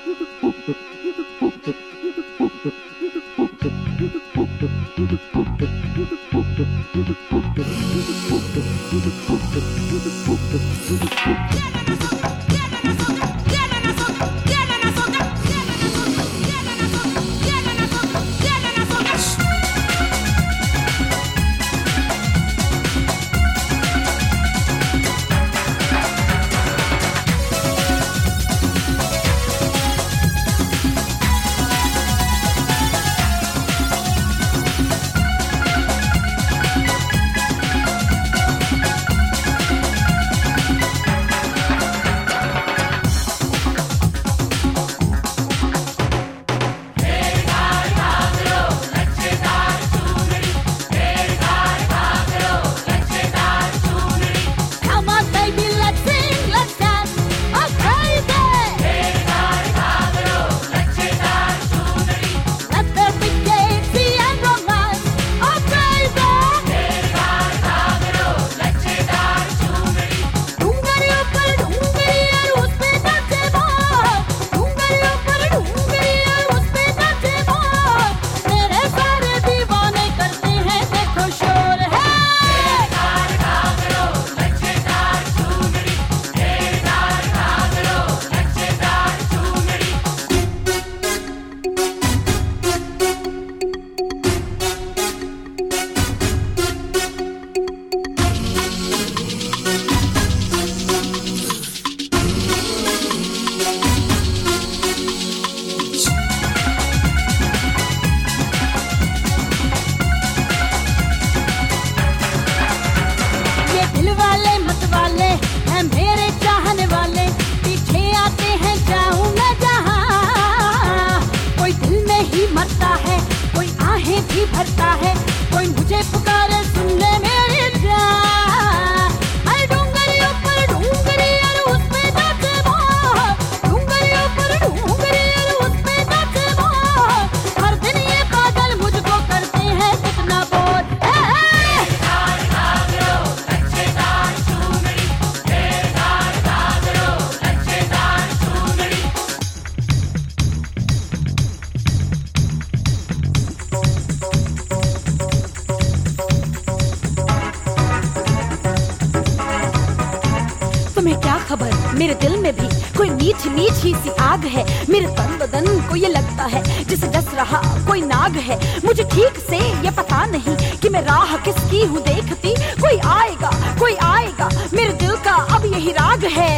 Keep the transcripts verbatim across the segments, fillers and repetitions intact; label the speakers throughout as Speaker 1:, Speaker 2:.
Speaker 1: मेरे दिल में भी कोई मीठी मीठी सी आग है, मेरे तन बदन को ये लगता है जिसे डस रहा कोई नाग है। मुझे ठीक से ये पता नहीं कि मैं राह किसकी हूँ देखती, कोई आएगा कोई आएगा, मेरे दिल का अब यही राग है।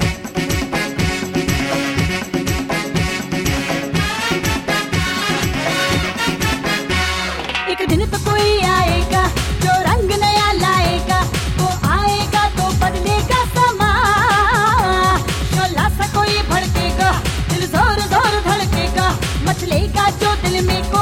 Speaker 1: एक दिन तो कोई आएगा जो रंग नया लाएगा, वो आएगा तो बदलेगा समा, शोला सा कोई भड़केगा, दिल जोर जोर धड़केगा, मचलेगा जो दिल में को